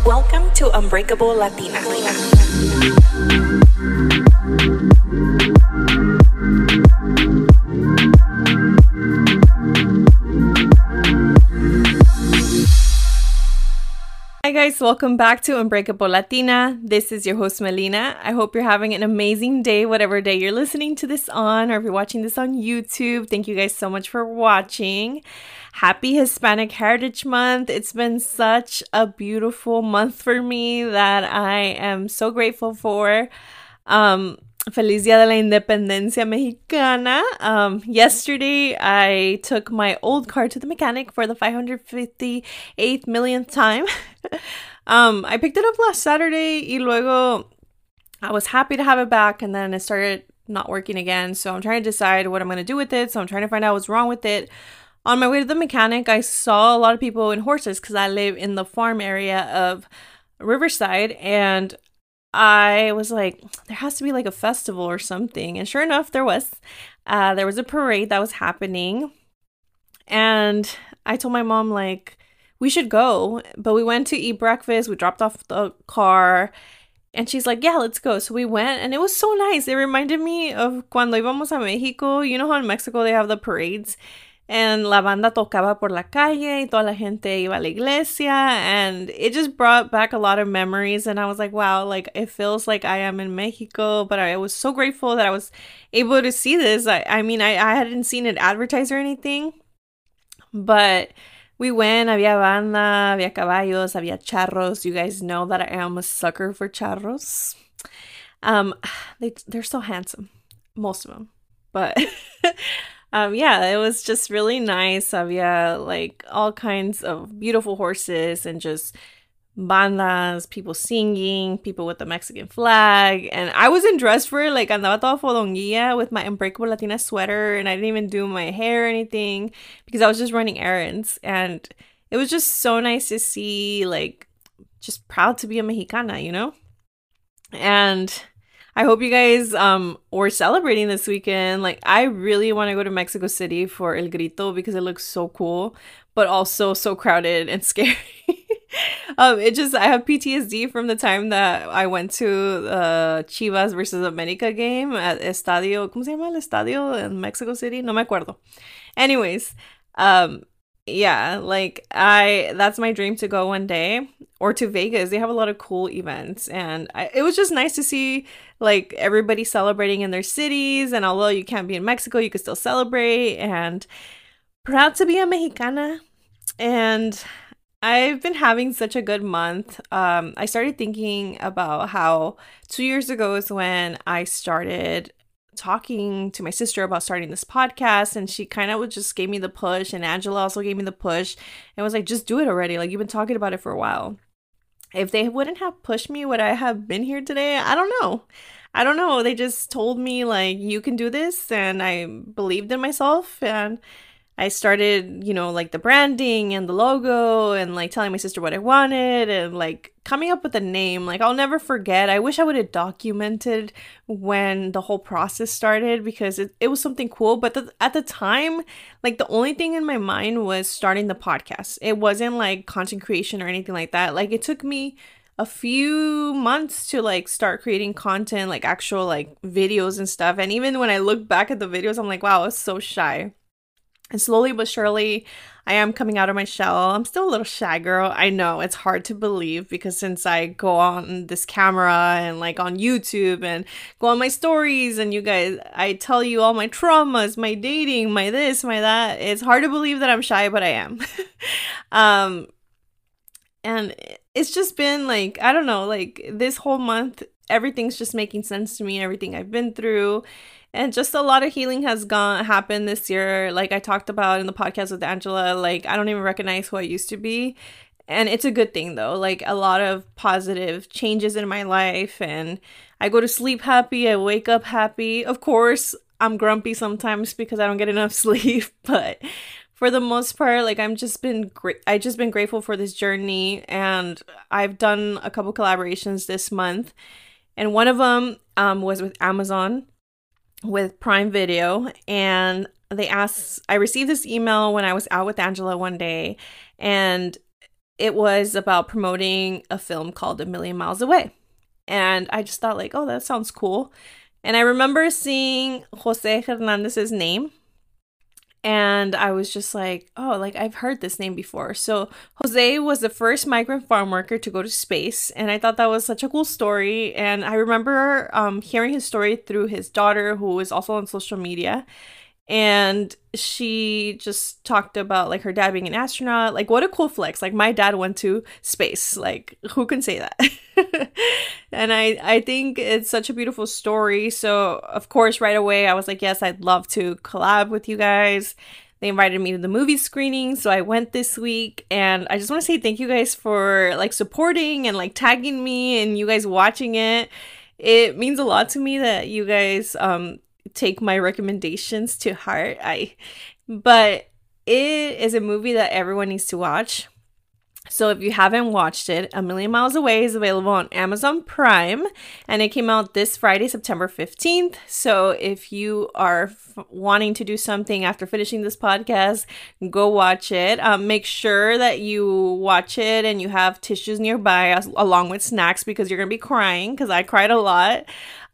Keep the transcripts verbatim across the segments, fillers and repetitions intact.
Welcome to Unbreakable Latina. Hi guys, welcome back to Unbreakable Latina. This is your host Melina. I hope you're having an amazing day, whatever day you're listening to this on, or if you're watching this on YouTube. Thank you guys so much for watching. Happy Hispanic Heritage Month. It's been such a beautiful month for me that I am so grateful for. Um, Feliz Día de la Independencia Mexicana. Um, yesterday, I took my old car to the mechanic for the five hundred fifty-eighth millionth time. um, I picked it up last Saturday y luego I was happy to have it back, and then it started not working again. So I'm trying to decide what I'm going to do with it. So I'm trying to find out what's wrong with it. On my way to the mechanic, I saw a lot of people in horses because I live in the farm area of Riverside, and I was like, there has to be like a festival or something. And sure enough, there was. Uh, there was a parade that was happening. And I told my mom, like, we should go. But we went to eat breakfast. We dropped off the car. And she's like, yeah, let's go. So we went, and it was so nice. It reminded me of cuando íbamos a Mexico. You know how in Mexico they have the parades? And la banda tocaba por la calle y toda la gente iba a la iglesia. And it just brought back a lot of memories. And I was like, wow, like it feels like I am in Mexico. But I was so grateful that I was able to see this. I, I mean, I, I hadn't seen it advertised or anything. But we went, había banda, había caballos, había charros. You guys know that I am a sucker for charros. Um, they, they're so handsome. Most of them. But... Um, yeah, it was just really nice. Había like all kinds of beautiful horses and just bandas, people singing, people with the Mexican flag. And I wasn't dressed for it. Like, andaba toda fodonguilla with my Unbreakable Latina sweater, and I didn't even do my hair or anything because I was just running errands. And it was just so nice to see, like, just proud to be a Mexicana, you know? And I hope you guys um were celebrating this weekend. Like, I really want to go to Mexico City for El Grito because it looks so cool, but also so crowded and scary. um, it just, I have P T S D from the time that I went to the Chivas versus America game at Estadio, ¿cómo se llama el estadio in Mexico City? No me acuerdo. Anyways, um, yeah, like I, that's my dream to go one day, or to Vegas. They have a lot of cool events, and I, it was just nice to see like everybody celebrating in their cities. And although you can't be in Mexico, you can still celebrate, and proud to be a Mexicana. And I've been having such a good month. Um, I started thinking about how two years ago is when I started talking to my sister about starting this podcast, and she kind of just gave me the push, and Angela also gave me the push and was like, just do it already. Like, you've been talking about it for a while. If they wouldn't have pushed me, would I have been here today? I don't know. I don't know. They just told me, like, you can do this, and I believed in myself, and I started, you know, like the branding and the logo, and like telling my sister what I wanted, and like coming up with a name. Like, I'll never forget. I wish I would have documented when the whole process started, because it, it was something cool. But the, at the time, like the only thing in my mind was starting the podcast. It wasn't like content creation or anything like that. Like, it took me a few months to like start creating content, like actual like videos and stuff. And even when I look back at the videos, I'm like, wow, I was so shy. And slowly but surely, I am coming out of my shell. I'm still a little shy girl. I know it's hard to believe, because since I go on this camera and like on YouTube and go on my stories, and you guys, I tell you all my traumas, my dating, my this, my that. It's hard to believe that I'm shy, but I am. um, and it's just been like, I don't know, like this whole month, everything's just making sense to me. Everything I've been through. And just a lot of healing has gone happened this year. Like I talked about in the podcast with Angela, like I don't even recognize who I used to be. And it's a good thing though. Like a lot of positive changes in my life, and I go to sleep happy. I wake up happy. Of course, I'm grumpy sometimes because I don't get enough sleep, but for the most part, like I'm just been great. I just been grateful for this journey, and I've done a couple collaborations this month, and one of them um, was with Amazon, with Prime Video, and they asked, I received this email when I was out with Angela one day, and it was about promoting a film called A Million Miles Away. And I just thought like, oh, that sounds cool. And I remember seeing Jose Hernandez's name. And I was just like, oh, like I've heard this name before. So Jose was the first migrant farm worker to go to space. And I thought that was such a cool story. And I remember um, hearing his story through his daughter, who is also on social media. And she just talked about like her dad being an astronaut. Like, what a cool flex. Like, my dad went to space. Like, who can say that? And I, I think it's such a beautiful story. So, of course, right away, I was like, yes, I'd love to collab with you guys. They invited me to the movie screening, so I went this week. And I just want to say thank you guys for like supporting and like tagging me and you guys watching it. It means a lot to me that you guys um take my recommendations to heart. I but it is a movie that everyone needs to watch. So if you haven't watched it, A Million Miles Away is available on Amazon Prime, and it came out this Friday, September fifteenth. So if you are f- wanting to do something after finishing this podcast, go watch it. Um, make sure that you watch it and you have tissues nearby as- along with snacks, because you're going to be crying, because I cried a lot.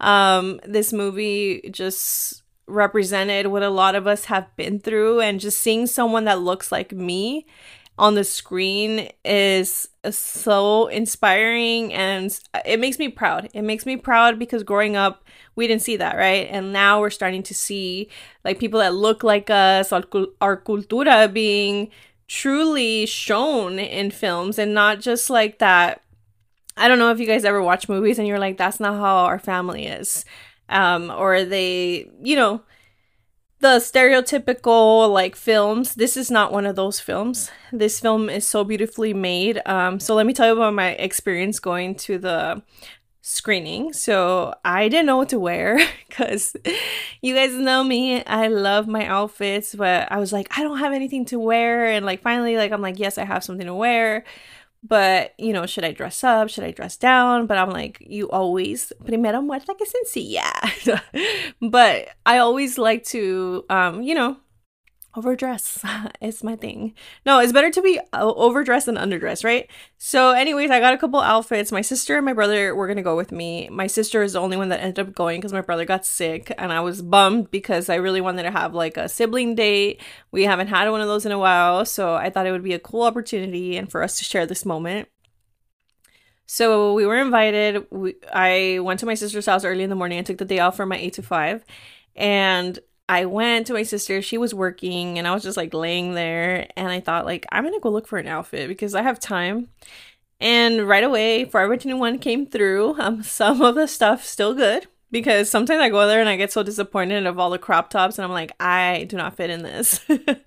Um, this movie just represented what a lot of us have been through, and just seeing someone that looks like me on the screen is so inspiring, and it makes me proud. It makes me proud because growing up, we didn't see that, right? And now we're starting to see like people that look like us, our, our cultura being truly shown in films, and not just like that. I don't know if you guys ever watch movies and you're like, that's not how our family is. Um, or they, you know, the stereotypical like films. This is not one of those films. This film is so beautifully made. Um, so let me tell you about my experience going to the screening. So I didn't know what to wear because you guys know me. I love my outfits, but I was like, I don't have anything to wear. And like finally, like I'm like, yes, I have something to wear. But, you know, should I dress up? Should I dress down? But I'm like, you always, primero muerta que sencilla. But I always like to, um, you know, overdress. It's my thing. No, it's better to be overdressed than underdressed, right? So anyways, I got a couple outfits. My sister and my brother were going to go with me. My sister is the only one that ended up going because my brother got sick. And I was bummed because I really wanted to have like a sibling date. We haven't had one of those in a while. So I thought it would be a cool opportunity and for us to share this moment. So we were invited. We, I went to my sister's house early in the morning. I took the day off from my eight to five. And I went to my sister. She was working and I was just like laying there, and I thought like, I'm gonna go look for an outfit because I have time. And right away, Forever twenty-one came through. Um, some of the stuff still good, because sometimes I go there and I get so disappointed of all the crop tops and I'm like, I do not fit in this.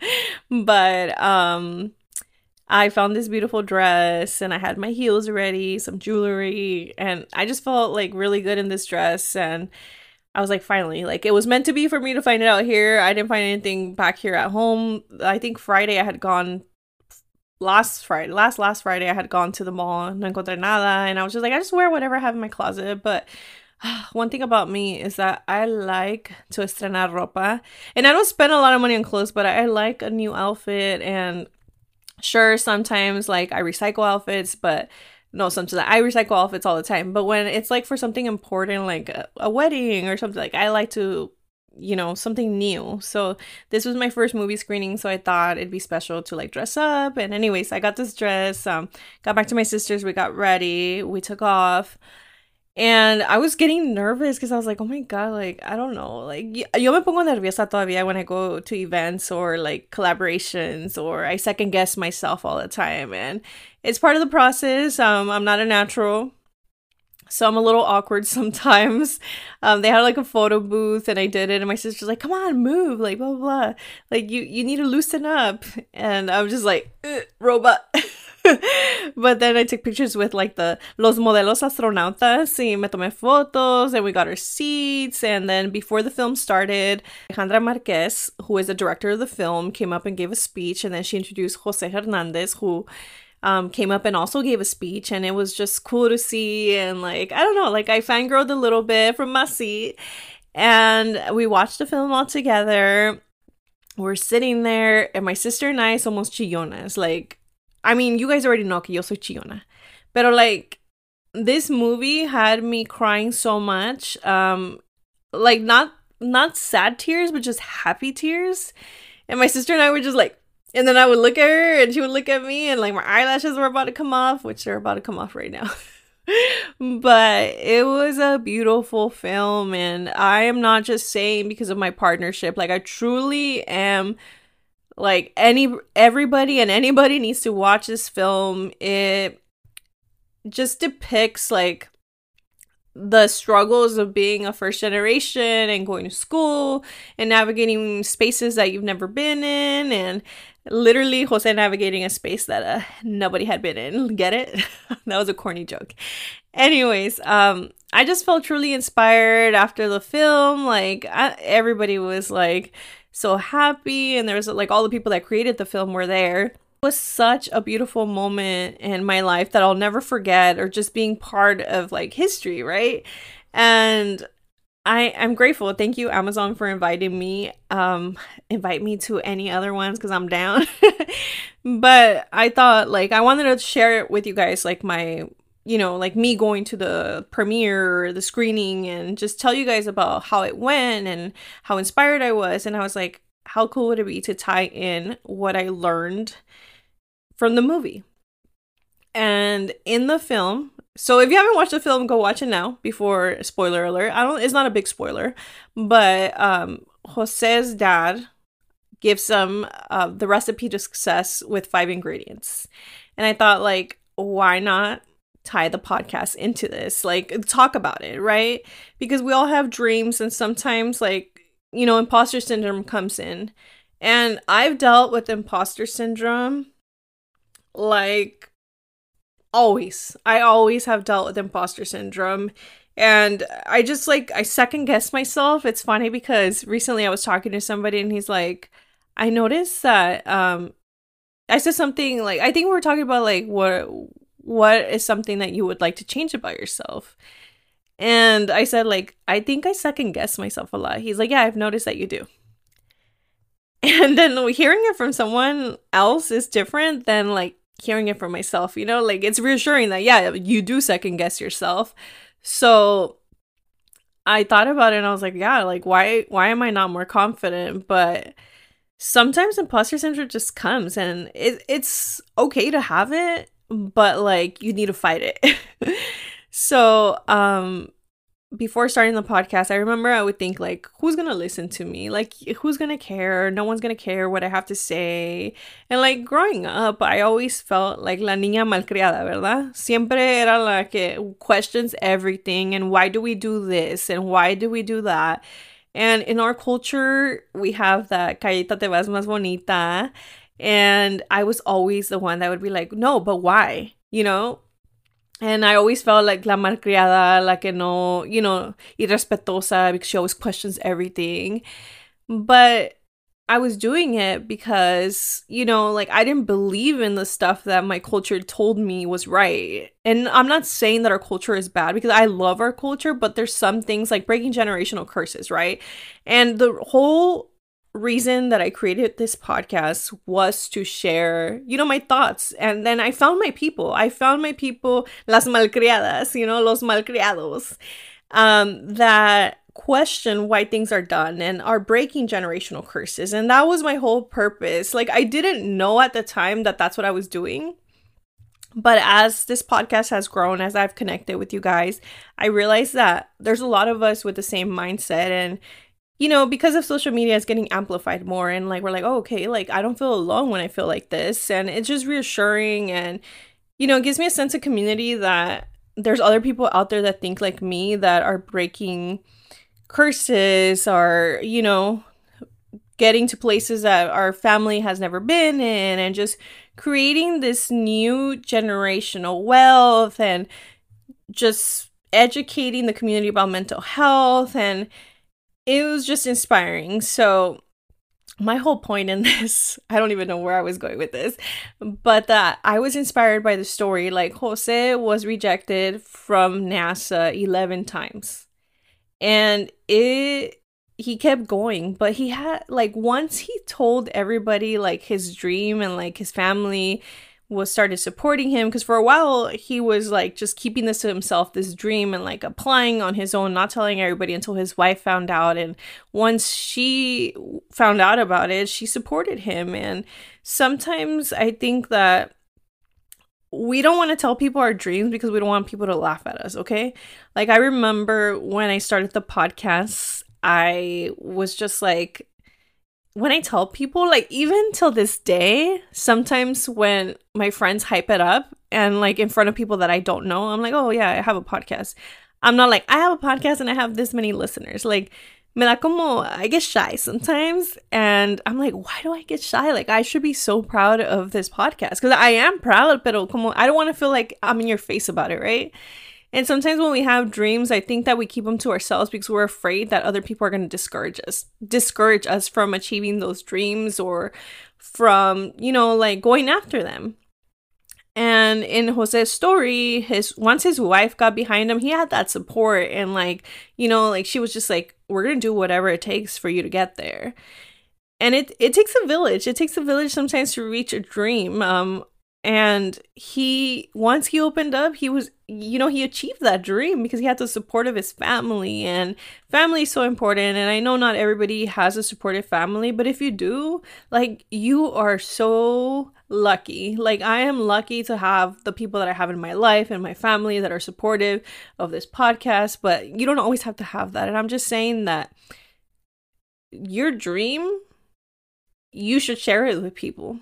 But um, I found this beautiful dress and I had my heels ready, some jewelry, and I just felt like really good in this dress. And I was like, finally, like it was meant to be for me to find it out here. I didn't find anything back here at home. I think Friday I had gone last Friday, last, last Friday I had gone to the mall, no encontré nada. And I was just like, I just wear whatever I have in my closet. But one thing about me is that I like to estrenar ropa. And I don't spend a lot of money on clothes, but I like a new outfit. And sure, sometimes like I recycle outfits, but no, sometimes I recycle outfits all the time. But when it's like for something important, like a, a wedding or something, like I like to, you know, something new. So this was my first movie screening, so I thought it'd be special to like dress up. And anyways, I got this dress, um, got back to my sister's, we got ready, we took off. And I was getting nervous because I was like, oh my God, like, I don't know. Like, yo me pongo nerviosa todavía when I go to events or like collaborations, or I second guess myself all the time. And it's part of the process. Um, I'm not a natural, so I'm a little awkward sometimes. Um, they had like a photo booth and I did it. And my sister's like, come on, move, like, blah, blah, blah. Like, you, you need to loosen up. And I was just like, robot. But then I took pictures with like the los modelos astronautas y me tomé fotos, and we got our seats. And then before the film started, Alejandra Marquez, who is the director of the film, came up and gave a speech. And then she introduced Jose Hernandez, who um, came up and also gave a speech. And it was just cool to see. And like, I don't know, like I fangirled a little bit from my seat. And we watched the film all together. We're sitting there, and my sister and I somos chillonas. Like, I mean, you guys already know que yo soy chillona. Pero like, this movie had me crying so much. Um, like not not sad tears, but just happy tears. And my sister and I were just like, and then I would look at her and she would look at me and like my eyelashes were about to come off, which they're about to come off right now. But it was a beautiful film, and I am not just saying because of my partnership. Like, I truly am like any everybody and anybody needs to watch this film. It just depicts like the struggles of being a first generation and going to school and navigating spaces that you've never been in, and literally Jose navigating a space that uh, nobody had been in. Get it? That was a corny joke. Anyways, um, I just felt truly inspired after the film. Like, I, everybody was like so happy, and there was like all the people that created the film were there. It was such a beautiful moment in my life that I'll never forget, or just being part of like history, right? And I am grateful. Thank you, Amazon, for inviting me. Um, invite me to any other ones because I'm down. But I thought like I wanted to share it with you guys, like my, you know, like me going to the premiere or the screening, and just tell you guys about how it went and how inspired I was. And I was like, how cool would it be to tie in what I learned from the movie? And in the film, so if you haven't watched the film, go watch it now before spoiler alert. I don't, it's not a big spoiler, but um, Jose's dad gives them uh, the recipe to success with five ingredients. And I thought, like, why not tie the podcast into this? Like, talk about it, right? Because we all have dreams, and sometimes, like, you know, imposter syndrome comes in. And I've dealt with imposter syndrome, like, always. I always have dealt with imposter syndrome. And I just, like, I second guess myself. It's funny because recently I was talking to somebody and he's like, I noticed that, um, I said something like, I think we were talking about, like, what, what is something that you would like to change about yourself? And I said, like, I think I second guess myself a lot. He's like, yeah, I've noticed that you do. And then hearing it from someone else is different than, like, hearing it from myself, you know? Like, it's reassuring that, yeah, you do second guess yourself. So I thought about it and I was like, yeah, like, why, why am I not more confident? But sometimes imposter syndrome just comes, and it, it's okay to have it, but like, you need to fight it. So, um, before starting the podcast, I remember I would think, like, who's gonna listen to me? Like, who's gonna care? No one's gonna care what I have to say. And like, growing up, I always felt like la niña malcriada, ¿verdad? Siempre era la que questions everything, and why do we do this? And why do we do that? And in our culture, we have that callita te vas más bonita. And I was always the one that would be like, no, but why? You know? And I always felt like la malcriada, la que no, you know, irrespetuosa, because she always questions everything. But I was doing it because, you know, like, I didn't believe in the stuff that my culture told me was right. And I'm not saying that our culture is bad, because I love our culture, but there's some things like breaking generational curses, right? And the whole reason that I created this podcast was to share, you know, my thoughts. And then I found my people. I found my people, las malcriadas, you know, los malcriados, um, that question why things are done and are breaking generational curses. And that was my whole purpose. Like, I didn't know at the time that that's what I was doing. But as this podcast has grown, as I've connected with you guys, I realized that there's a lot of us with the same mindset. And you know, because of social media, it's getting amplified more. And like, we're like, oh, okay, like, I don't feel alone when I feel like this. And it's just reassuring. And, you know, it gives me a sense of community that there's other people out there that think like me, that are breaking curses, or, you know, getting to places that our family has never been in, and just creating this new generational wealth, and just educating the community about mental health. And it was just inspiring. So my whole point in this, I don't even know where I was going with this, but that I was inspired by the story. Like, Jose was rejected from NASA eleven times, and it, he kept going, but he had, like, once he told everybody, like, his dream, and like his family was started supporting him, because for a while he was like just keeping this to himself, this dream, and like applying on his own, not telling everybody until his wife found out. And once she found out about it, she supported him. And sometimes I think that we don't want to tell people our dreams because we don't want people to laugh at us, okay? Like, I remember when I started the podcast, I was just like, when I tell people, like, even till this day, sometimes when my friends hype it up and like in front of people that I don't know, I'm like, oh yeah, I have a podcast. I'm not like, I have a podcast and I have this many listeners. Like, me da como, I get shy sometimes, and I'm like, why do I get shy? Like, I should be so proud of this podcast, because I am proud, but como, I don't want to feel like I'm in your face about it, right? And sometimes when we have dreams, I think that we keep them to ourselves because we're afraid that other people are going to discourage us, discourage us from achieving those dreams, or from, you know, like going after them. And in Jose's story, his once his wife got behind him, he had that support, and like, you know, like she was just like, we're gonna do whatever it takes for you to get there. And it it takes a village. It takes a village sometimes to reach a dream. Um, and he once he opened up, he was, you know, he achieved that dream because he had the support of his family, and family is so important. And I know not everybody has a supportive family, but if you do, like, you are so lucky. Like, I am lucky to have the people that I have in my life and my family that are supportive of this podcast, but you don't always have to have that. And I'm just saying that your dream, you should share it with people.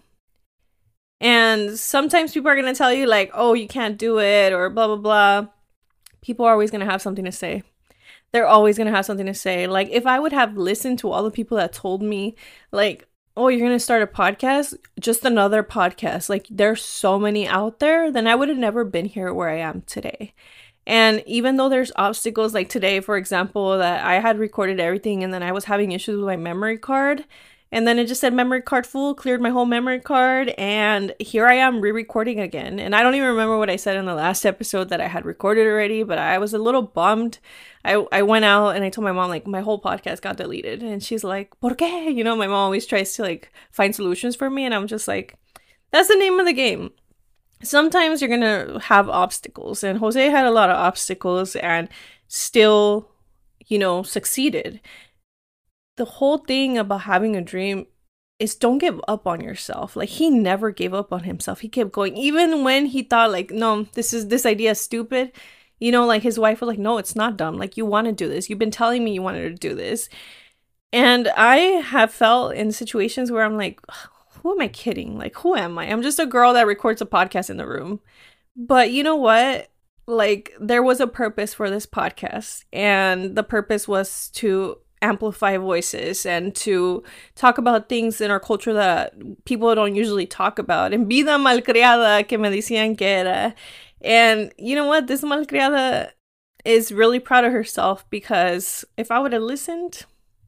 And sometimes people are going to tell you like, oh, you can't do it, or blah, blah, blah. People are always going to have something to say. They're always going to have something to say. Like, if I would have listened to all the people that told me, like, oh, you're going to start a podcast, just another podcast. Like, there's so many out there, then I would have never been here where I am today. And even though there's obstacles, like today, for example, that I had recorded everything and then I was having issues with my memory card. And then it just said memory card full, cleared my whole memory card. And here I am re-recording again. And I don't even remember what I said in the last episode that I had recorded already, but I was a little bummed. I, I went out and I told my mom, like, my whole podcast got deleted. And she's like, ¿por qué? You know, my mom always tries to, like, find solutions for me. And I'm just like, that's the name of the game. Sometimes you're going to have obstacles. And Jose had a lot of obstacles and still, you know, succeeded. The whole thing about having a dream is don't give up on yourself. Like, he never gave up on himself. He kept going. Even when he thought like, no, this is this idea is stupid. You know, like his wife was like, no, it's not dumb. Like, you want to do this. You've been telling me you wanted to do this. And I have felt in situations where I'm like, who am I kidding? Like, who am I? I'm just a girl that records a podcast in the room. But you know what? Like, there was a purpose for this podcast. And the purpose was to amplify voices and to talk about things in our culture that people don't usually talk about. And vida malcriada que me decían que era. And you know what? This malcriada is really proud of herself, because if I would have listened,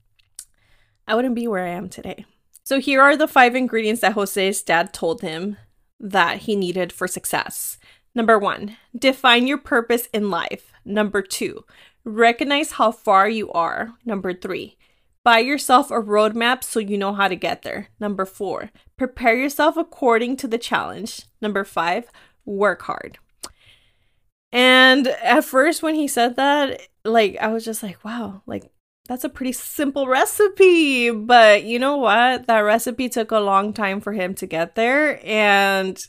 I wouldn't be where I am today. So here are the five ingredients that Jose's dad told him that he needed for success. Number one, define your purpose in life. Number two, recognize how far you are. Number three, buy yourself a roadmap so you know how to get there. Number four, prepare yourself according to the challenge. Number five, work hard. And at first when he said that, like, I was just like, wow, like, that's a pretty simple recipe. But you know what? That recipe took a long time for him to get there. And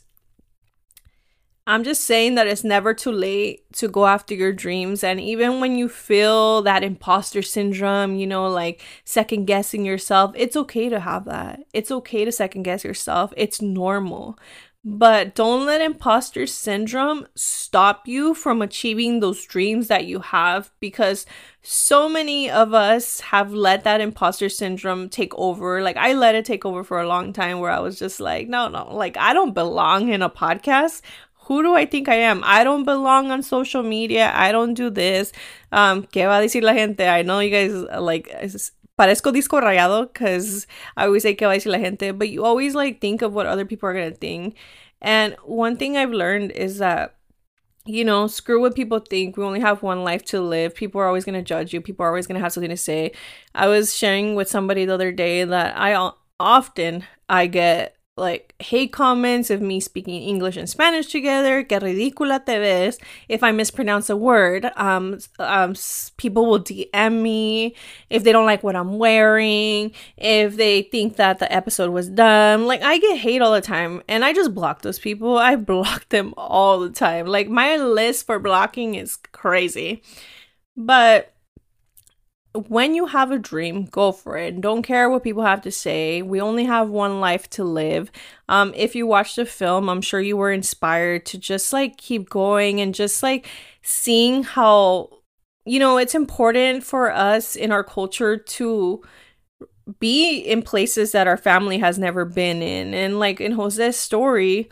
I'm just saying that it's never too late to go after your dreams. And even when you feel that imposter syndrome, you know, like second guessing yourself, it's okay to have that. It's okay to second guess yourself. It's normal. But don't let imposter syndrome stop you from achieving those dreams that you have, because so many of us have let that imposter syndrome take over. Like, I let it take over for a long time, where I was just like, no, no, like, I don't belong in a podcast. Who do I think I am? I don't belong on social media. I don't do this. Um, ¿Qué va a decir la gente? I know you guys, like, parezco disco rayado because I always say ¿Qué va a decir la gente? But you always, like, think of what other people are going to think. And one thing I've learned is that, you know, screw what people think. We only have one life to live. People are always going to judge you. People are always going to have something to say. I was sharing with somebody the other day that I often, I get like hate comments of me speaking English and Spanish together. Que ridícula te ves. If I mispronounce a word, um, um, people will D M me if they don't like what I'm wearing, if they think that the episode was dumb. Like, I get hate all the time, and I just block those people. I block them all the time. Like, my list for blocking is crazy. But when you have a dream, go for it. Don't care what people have to say. We only have one life to live. Um, if you watched the film, I'm sure you were inspired to just like keep going and just like seeing how, you know, it's important for us in our culture to be in places that our family has never been in. And like in Jose's story,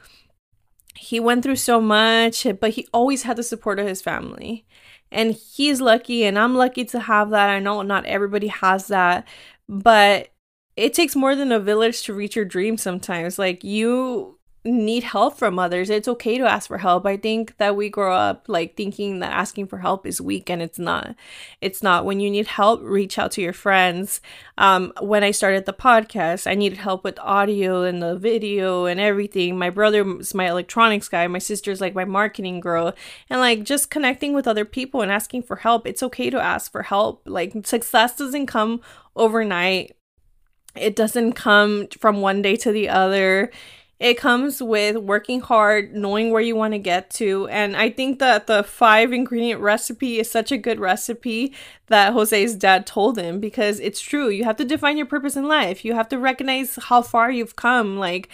he went through so much, but he always had the support of his family. And he's lucky, and I'm lucky to have that. I know not everybody has that, but it takes more than a village to reach your dreams sometimes. Like, you need help from others. It's okay to ask for help. I think that we grow up like thinking that asking for help is weak, and it's not. It's not. When you need help, reach out to your friends. Um, when I started the podcast, I needed help with audio and the video and everything. My brother's my electronics guy. My sister's like my marketing girl. And like just connecting with other people and asking for help. It's okay to ask for help. Like, success doesn't come overnight. It doesn't come from one day to the other. It comes with working hard, knowing where you want to get to. And I think that the five ingredient recipe is such a good recipe that Jose's dad told him, because it's true. You have to define your purpose in life. You have to recognize how far you've come, like,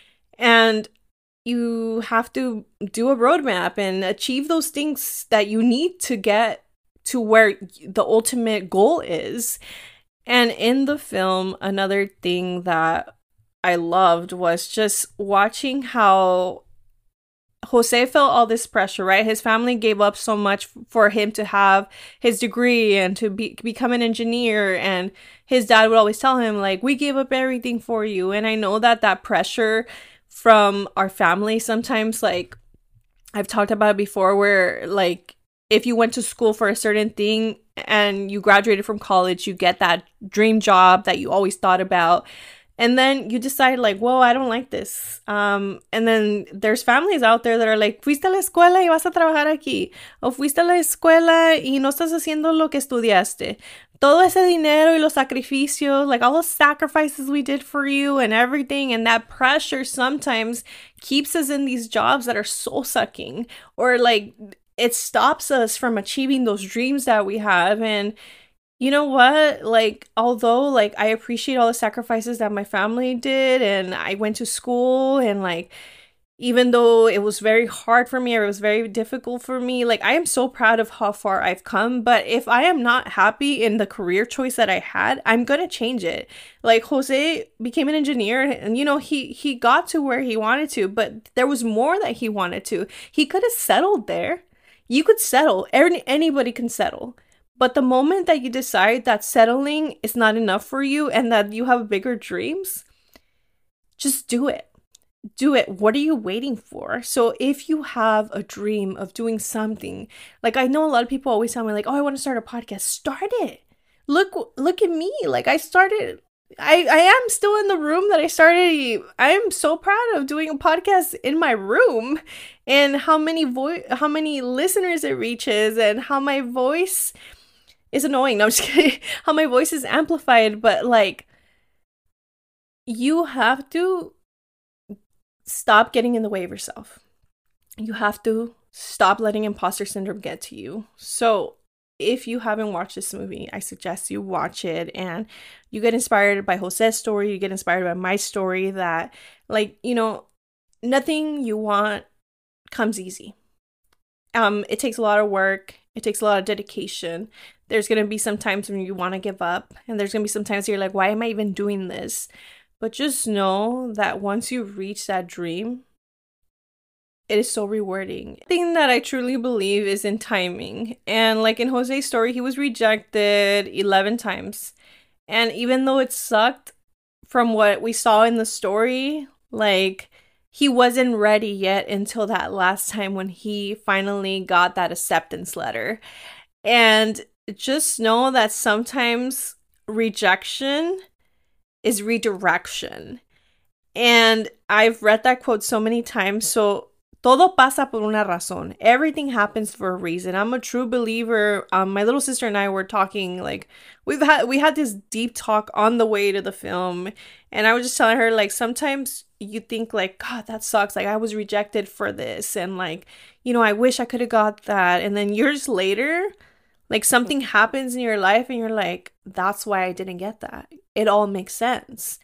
and you have to do a roadmap and achieve those things that you need to get to where the ultimate goal is. And in the film, another thing that I loved was just watching how Jose felt all this pressure, right? His family gave up so much for him to have his degree and to be, become an engineer. And his dad would always tell him, like, we gave up everything for you. And I know that that pressure from our family sometimes, like, I've talked about it before, where, like, if you went to school for a certain thing and you graduated from college, you get that dream job that you always thought about. And then you decide, like, whoa, I don't like this. Um, and then there's families out there that are like, fuiste a la escuela y vas a trabajar aquí. O fuiste a la escuela y no estás haciendo lo que estudiaste. Todo ese dinero y los sacrificios, like all the sacrifices we did for you and everything. And that pressure sometimes keeps us in these jobs that are soul sucking. Or like, it stops us from achieving those dreams that we have. And you know what? Like, although, like, I appreciate all the sacrifices that my family did, and I went to school, and, like, even though it was very hard for me, or it was very difficult for me, like, I am so proud of how far I've come. But if I am not happy in the career choice that I had, I'm gonna change it. Like, Jose became an engineer, and, you know, he, he got to where he wanted to, but there was more that he wanted to. He could have settled there. You could settle. Any, anybody can settle. But the moment that you decide that settling is not enough for you and that you have bigger dreams, just do it. Do it. What are you waiting for? So if you have a dream of doing something, like I know a lot of people always tell me, like, oh, I want to start a podcast. Start it. Look, look at me. Like, I started, I, I am still in the room that I started. I am so proud of doing a podcast in my room, and how many vo- how many listeners it reaches, and how my voice is annoying. No, I'm just kidding. How my voice is amplified. But like, you have to stop getting in the way of yourself. You have to stop letting imposter syndrome get to you. So if you haven't watched this movie, I suggest you watch it, and you get inspired by Jose's story. You get inspired by my story, that, like, you know, nothing you want comes easy. Um, it takes a lot of work. It takes a lot of dedication. There's going to be some times when you want to give up, and there's going to be some times you're like, why am I even doing this? But just know that once you reach that dream, it is so rewarding. The thing that I truly believe is in timing. And like in Jose's story, he was rejected eleven times. And even though it sucked from what we saw in the story, like, he wasn't ready yet until that last time when he finally got that acceptance letter. And just know that sometimes rejection is redirection. And I've read that quote so many times. So, todo pasa por una razón. Everything happens for a reason. I'm a true believer. Um, my little sister and I were talking, like, we've had we had this deep talk on the way to the film, and I was just telling her, like, sometimes you think, like, God, that sucks. Like, I was rejected for this, and, like, you know, I wish I could have got that. And then years later, like, something happens in your life, and you're like, that's why I didn't get that. It all makes sense.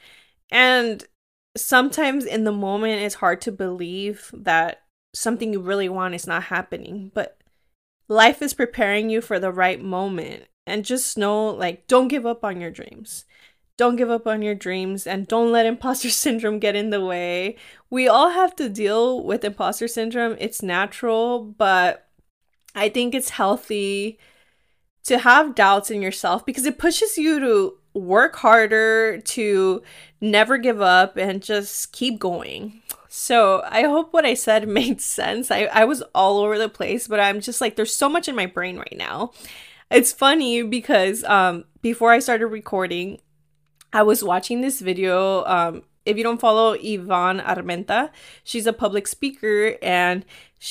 And sometimes in the moment, it's hard to believe that something you really want is not happening, but life is preparing you for the right moment. And just know, like, don't give up on your dreams. Don't give up on your dreams, and don't let imposter syndrome get in the way. We all have to deal with imposter syndrome. It's natural, but I think it's healthy to have doubts in yourself because it pushes you to work harder, to never give up, and just keep going. So I hope what I said made sense. I, I was all over the place, but I'm just like, there's so much in my brain right now. It's funny because um, before I started recording, I was watching this video. Um, if you don't follow Yvonne Armenta, she's a public speaker, and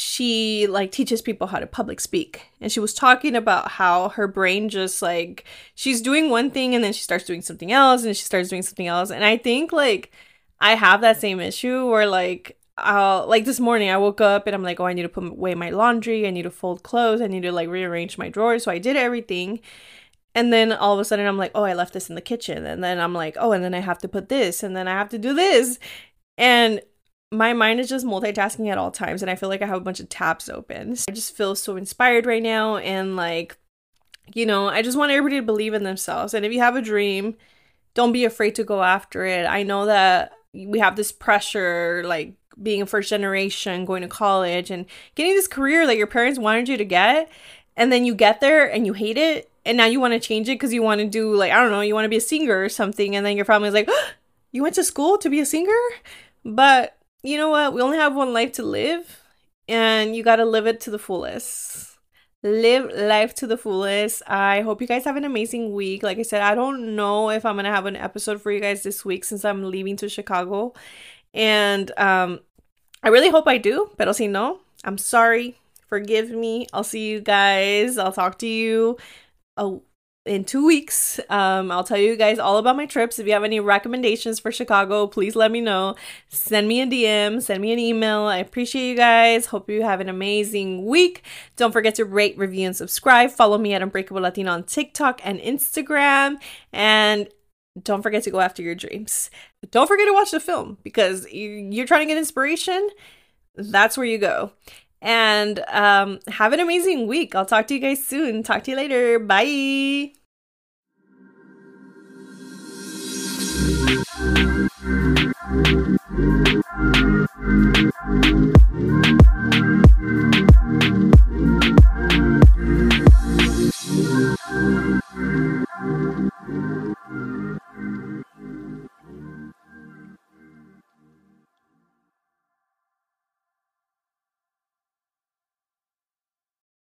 she like teaches people how to public speak. And she was talking about how her brain just like, she's doing one thing and then she starts doing something else and she starts doing something else. And I think like I have that same issue where like, I'll like this morning I woke up and I'm like, oh, I need to put away my laundry. I need to fold clothes. I need to like rearrange my drawers. So I did everything. And then all of a sudden I'm like, oh, I left this in the kitchen. And then I'm like, oh, and then I have to put this, and then I have to do this. And my mind is just multitasking at all times. And I feel like I have a bunch of tabs open. So I just feel so inspired right now. And like, you know, I just want everybody to believe in themselves. And if you have a dream, don't be afraid to go after it. I know that we have this pressure, like being a first generation, going to college and getting this career that your parents wanted you to get. And then you get there and you hate it. And now you want to change it because you want to do, like, I don't know, you want to be a singer or something. And then your family's like, oh, you went to school to be a singer? But you know what? We only have one life to live. And you got to live it to the fullest. Live life to the fullest. I hope you guys have an amazing week. Like I said, I don't know if I'm going to have an episode for you guys this week since I'm leaving to Chicago. And um, I really hope I do. Pero si no, I'm sorry. Forgive me. I'll see you guys. I'll talk to you Oh, in two weeks. Um, I'll tell you guys all about my trips. If you have any recommendations for Chicago, please let me know. Send me a D M, send me an email. I appreciate you guys. Hope you have an amazing week. Don't forget to rate, review, and subscribe. Follow me at Unbreakable Latina on TikTok and Instagram. And don't forget to go after your dreams. Don't forget to watch the film because you're trying to get inspiration. That's where you go. And um, have an amazing week. I'll talk to you guys soon. Talk to you later. Bye.